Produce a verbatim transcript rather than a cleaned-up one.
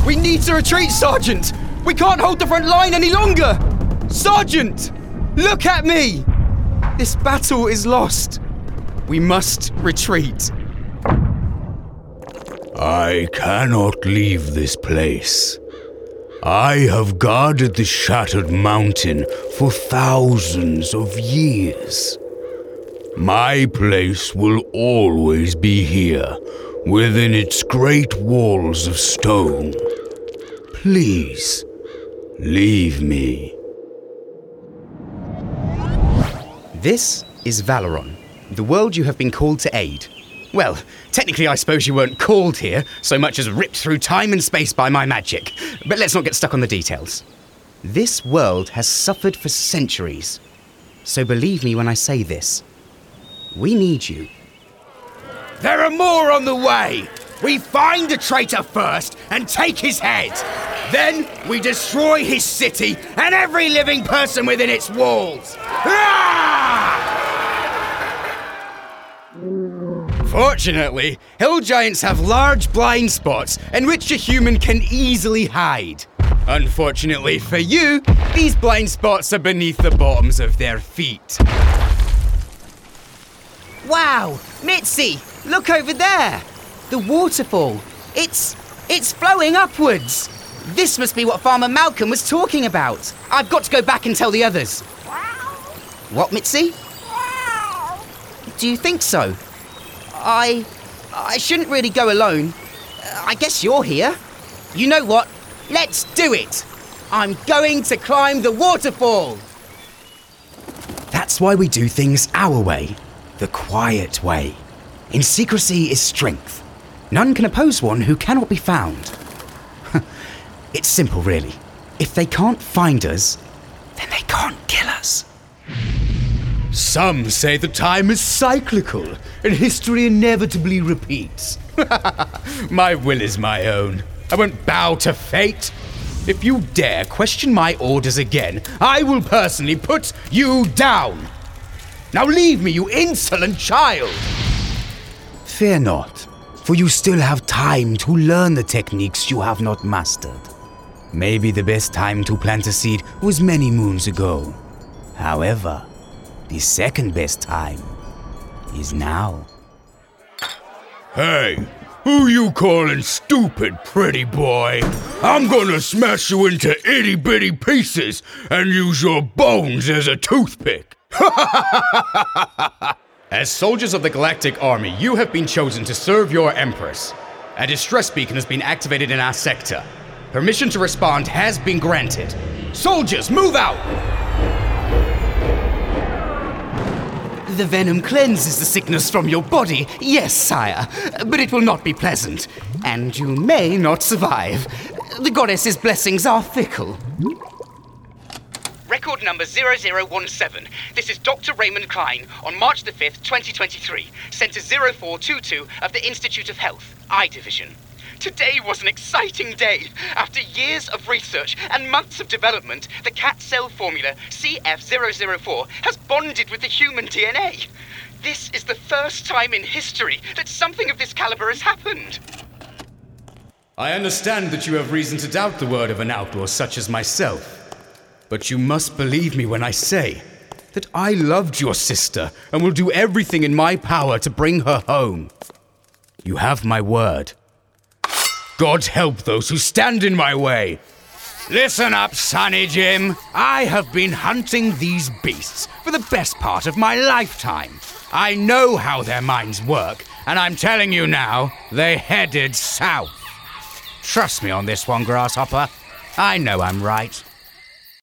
We need to retreat, Sergeant! We can't hold the front line any longer! Sergeant! Look at me! This battle is lost. We must retreat. I cannot leave this place. I have guarded the Shattered Mountain for thousands of years. My place will always be here, within its great walls of stone. Please, leave me. This is Valoron, the world you have been called to aid. Well, technically I suppose you weren't called here, so much as ripped through time and space by my magic. But let's not get stuck on the details. This world has suffered for centuries. So believe me when I say this. We need you. There are more on the way! We find the traitor first and take his head. Then we destroy his city and every living person within its walls. Ah! Fortunately, hill giants have large blind spots in which a human can easily hide. Unfortunately for you, these blind spots are beneath the bottoms of their feet. Wow! Mitzi! Look over there! The waterfall! It's... it's flowing upwards! This must be what Farmer Malcolm was talking about. I've got to go back and tell the others. What, Mitzi? Do you think so? I... I shouldn't really go alone. I guess you're here. You know what? Let's do it! I'm going to climb the waterfall! That's why we do things our way. The quiet way. In secrecy is strength. None can oppose one who cannot be found. It's simple, really. If they can't find us, then they can't kill us. Some say the time is cyclical, and history inevitably repeats. My will is my own. I won't bow to fate. If you dare question my orders again, I will personally put you down. Now leave me, you insolent child! Fear not, for you still have time to learn the techniques you have not mastered. Maybe the best time to plant a seed was many moons ago. However, the second best time is now. Hey, who you calling stupid, pretty boy? I'm gonna smash you into itty-bitty pieces and use your bones as a toothpick. As soldiers of the Galactic Army, you have been chosen to serve your Empress. A distress beacon has been activated in our sector. Permission to respond has been granted. Soldiers, move out! The venom cleanses the sickness from your body, yes, sire, but it will not be pleasant, and you may not survive. The goddess's blessings are fickle. Record number zero zero one seven. This is Doctor Raymond Klein on March the fifth, twenty twenty-three, Center zero four two two of the Institute of Health, I Division. Today was an exciting day. After years of research and months of development, the cat cell formula C F zero zero four has bonded with the human D N A. This is the first time in history that something of this caliber has happened. I understand that you have reason to doubt the word of an outlaw such as myself. But you must believe me when I say that I loved your sister and will do everything in my power to bring her home. You have my word. God help those who stand in my way. Listen up, Sonny Jim. I have been hunting these beasts for the best part of my lifetime. I know how their minds work, and I'm telling you now, they headed south. Trust me on this one, Grasshopper. I know I'm right.